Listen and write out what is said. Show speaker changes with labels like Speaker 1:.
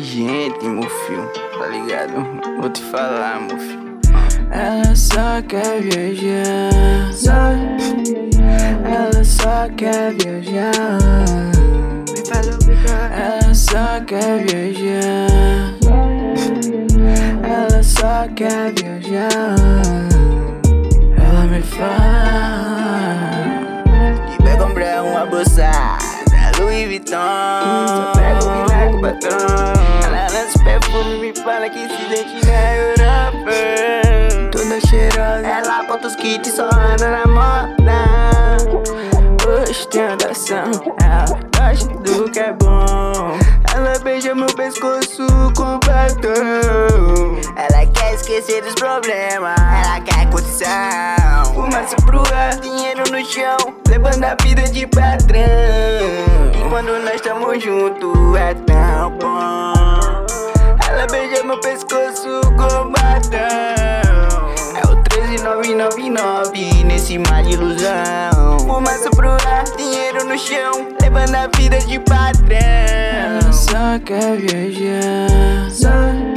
Speaker 1: inteligente, meu filho, tá ligado? Vou te falar, meu filho. Ela só quer viajar, ela só quer viajar. Ela só quer viajar, ela só quer viajar. Ela me fala que vai comprar uma bolsa da Louis Vuitton. Só pega o vinagre com batom. Ela lança perfume e me fala que se sente na Europa. Toda cheirosa, ela bota os kits, só anda na moda. Ostentação, ela gosta do que é bom. Ela beija meu pescoço com batom. Ela quer esquecer dos problemas, ela quer curtição. Fumaça pro ar, dinheiro no chão, levando a vida de patrão. E quando nós estamos juntos é tão bom. Ela beija meu pescoço com batom. É o 13999 nesse mar de ilusão. Fumaça pro ar, dinheiro no chão, levando a vida de patrão. Ela só quer viajar,